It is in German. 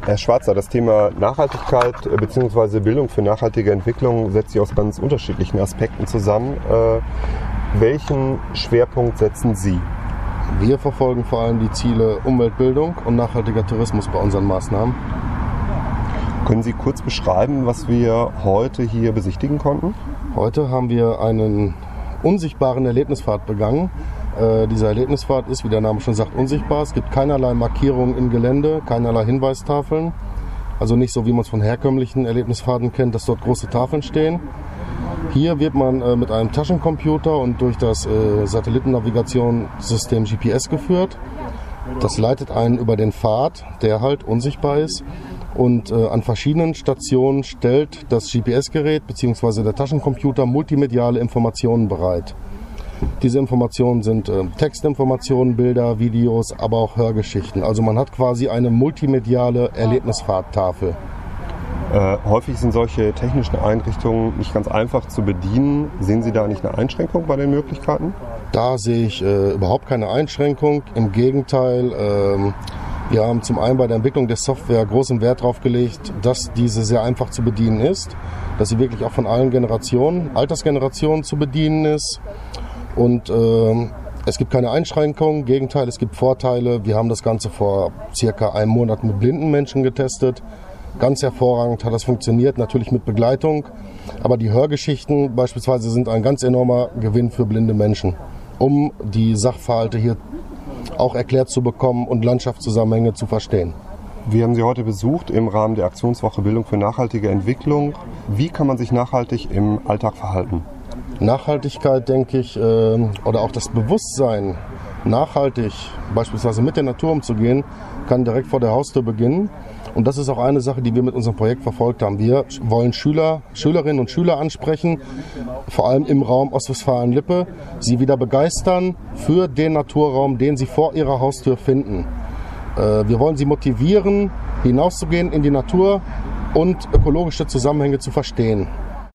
Herr Schwarzer, das Thema Nachhaltigkeit bzw. Bildung für nachhaltige Entwicklung setzt sich aus ganz unterschiedlichen Aspekten zusammen. Welchen Schwerpunkt setzen Sie? Wir verfolgen vor allem die Ziele Umweltbildung und nachhaltiger Tourismus bei unseren Maßnahmen. Können Sie kurz beschreiben, was wir heute hier besichtigen konnten? Heute haben wir einen unsichtbaren Erlebnispfad begangen. Dieser Erlebnispfad ist, wie der Name schon sagt, unsichtbar. Es gibt keinerlei Markierungen im Gelände, keinerlei Hinweistafeln. Also nicht so, wie man es von herkömmlichen Erlebnispfaden kennt, dass dort große Tafeln stehen. Hier wird man mit einem Taschencomputer und durch das Satellitennavigationssystem GPS geführt. Das leitet einen über den Pfad, der halt unsichtbar ist. Und an verschiedenen Stationen stellt das GPS-Gerät bzw. der Taschencomputer multimediale Informationen bereit. Diese Informationen sind Textinformationen, Bilder, Videos, aber auch Hörgeschichten. Also man hat quasi eine multimediale Erlebnisfahrttafel. Häufig sind solche technischen Einrichtungen nicht ganz einfach zu bedienen. Sehen Sie da nicht eine Einschränkung bei den Möglichkeiten? Da sehe ich überhaupt keine Einschränkung. Im Gegenteil, wir haben zum einen bei der Entwicklung der Software großen Wert darauf gelegt, dass diese sehr einfach zu bedienen ist, dass sie wirklich auch von allen Generationen, Altersgenerationen zu bedienen ist. Und es gibt keine Einschränkungen, im Gegenteil, es gibt Vorteile. Wir haben das Ganze vor circa einem Monat mit blinden Menschen getestet. Ganz hervorragend hat das funktioniert, natürlich mit Begleitung. Aber die Hörgeschichten beispielsweise sind ein ganz enormer Gewinn für blinde Menschen, um die Sachverhalte hier auch erklärt zu bekommen und Landschaftszusammenhänge zu verstehen. Wir haben Sie heute besucht im Rahmen der Aktionswoche Bildung für nachhaltige Entwicklung. Wie kann man sich nachhaltig im Alltag verhalten? Nachhaltigkeit, denke ich, oder auch das Bewusstsein, nachhaltig beispielsweise mit der Natur umzugehen, kann direkt vor der Haustür beginnen. Und das ist auch eine Sache, die wir mit unserem Projekt verfolgt haben. Wir wollen Schülerinnen und Schüler ansprechen, vor allem im Raum Ostwestfalen-Lippe, sie wieder begeistern für den Naturraum, den sie vor ihrer Haustür finden. Wir wollen sie motivieren, hinauszugehen in die Natur und ökologische Zusammenhänge zu verstehen.